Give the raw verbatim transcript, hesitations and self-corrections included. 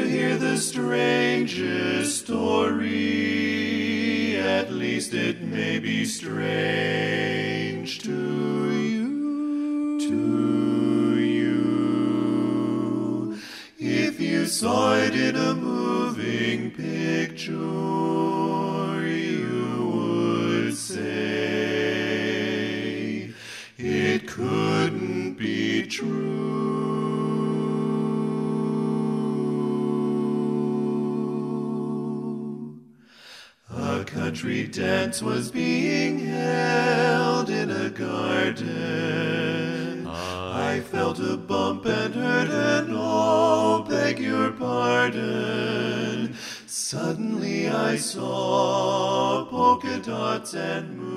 hear the strangest story. At least it may be strange to you, to you. If you saw it in a moving picture, you would say it couldn't be true. A country dance was being held in a garden. I felt a bump and heard an "oh, beg your pardon." Suddenly I saw polka dots and moon.